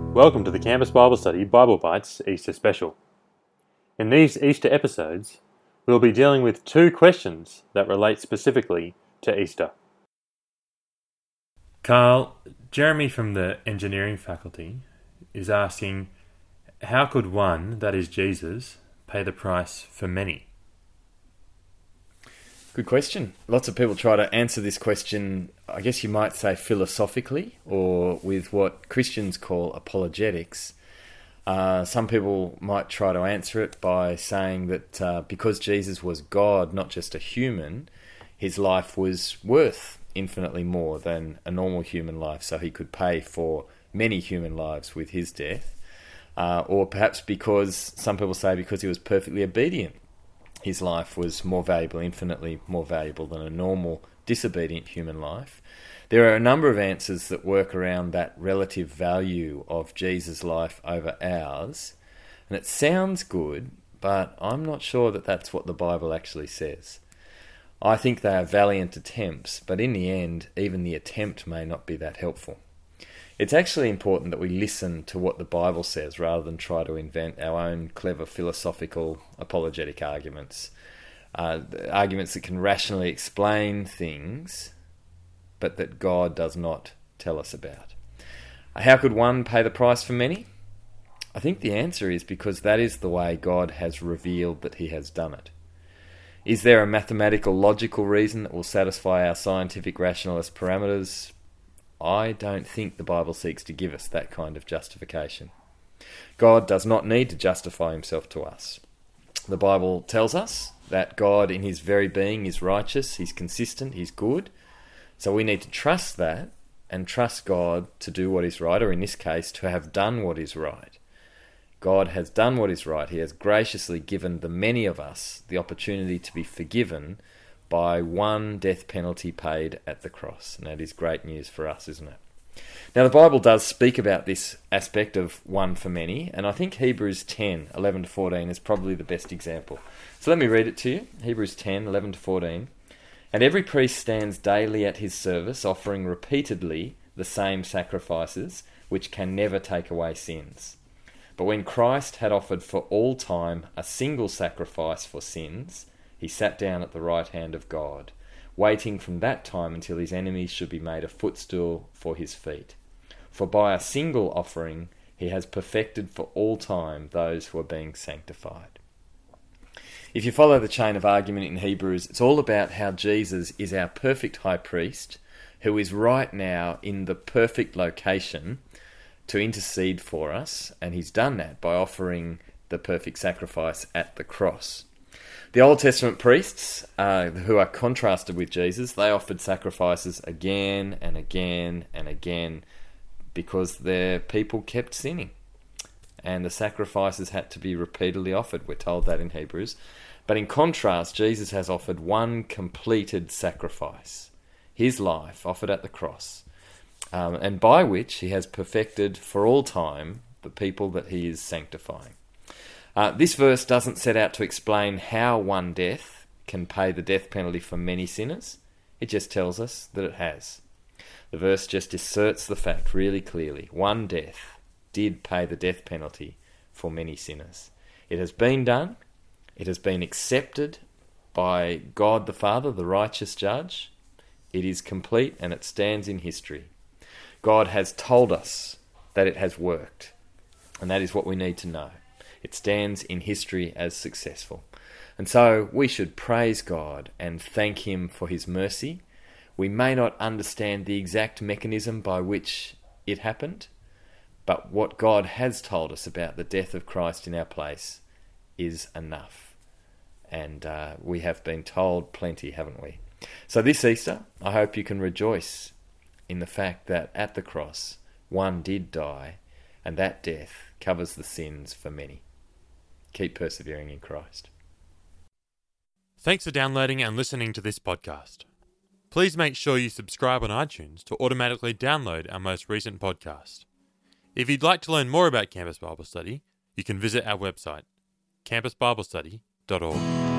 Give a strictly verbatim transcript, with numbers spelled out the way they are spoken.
Welcome to the Campus Bible Study Bible Bites Easter Special. In these Easter episodes, we'll be dealing with two questions that relate specifically to Easter. Carl, Jeremy from the engineering faculty is asking, how could one, that is Jesus, pay the price for many? Good question. Lots of people try to answer this question, I guess you might say philosophically, or with what Christians call apologetics. Uh, some people might try to answer it by saying that uh, because Jesus was God, not just a human, his life was worth infinitely more than a normal human life, so he could pay for many human lives with his death. Uh, or perhaps because, some people say because he was perfectly obedient, his life was more valuable, infinitely more valuable than a normal disobedient human life. There are a number of answers that work around that relative value of Jesus' life over ours, and it sounds good, but I'm not sure that that's what the Bible actually says. I think they are valiant attempts, but in the end, even the attempt may not be that helpful. It's actually important that we listen to what the Bible says rather than try to invent our own clever philosophical apologetic arguments. Uh, arguments that can rationally explain things, but that God does not tell us about. How could one pay the price for many? I think the answer is because that is the way God has revealed that he has done it. Is there a mathematical, logical reason that will satisfy our scientific rationalist parameters? I don't think the Bible seeks to give us that kind of justification. God does not need to justify himself to us. The Bible tells us that God in his very being is righteous, he's consistent, he's good. So we need to trust that and trust God to do what is right, or in this case, to have done what is right. God has done what is right. He has graciously given the many of us the opportunity to be forgiven by one death penalty paid at the cross. And that is great news for us, isn't it? Now, the Bible does speak about this aspect of one for many, and I think Hebrews ten, eleven to fourteen is probably the best example. So let me read it to you. Hebrews ten, eleven to fourteen. And every priest stands daily at his service, offering repeatedly the same sacrifices, which can never take away sins. But when Christ had offered for all time a single sacrifice for sins, he sat down at the right hand of God, waiting from that time until his enemies should be made a footstool for his feet. For by a single offering he has perfected for all time those who are being sanctified. If you follow the chain of argument in Hebrews, it's all about how Jesus is our perfect high priest, who is right now in the perfect location to intercede for us, and he's done that by offering the perfect sacrifice at the cross. The Old Testament priests, uh, who are contrasted with Jesus, they offered sacrifices again and again and again because their people kept sinning. And the sacrifices had to be repeatedly offered. We're told that in Hebrews. But in contrast, Jesus has offered one completed sacrifice, his life offered at the cross, um, and by which he has perfected for all time the people that he is sanctifying. Uh, this verse doesn't set out to explain how one death can pay the death penalty for many sinners. It just tells us that it has. The verse just asserts the fact really clearly. One death did pay the death penalty for many sinners. It has been done. It has been accepted by God the Father, the righteous judge. It is complete and it stands in history. God has told us that it has worked, and that is what we need to know. It stands in history as successful. And so we should praise God and thank him for his mercy. We may not understand the exact mechanism by which it happened, but what God has told us about the death of Christ in our place is enough. And uh, we have been told plenty, haven't we? So this Easter, I hope you can rejoice in the fact that at the cross, one did die, and that death covers the sins for many. Keep persevering in Christ. Thanks for downloading and listening to this podcast. Please make sure you subscribe on iTunes to automatically download our most recent podcast. If you'd like to learn more about Campus Bible Study, you can visit our website, campus bible study dot org.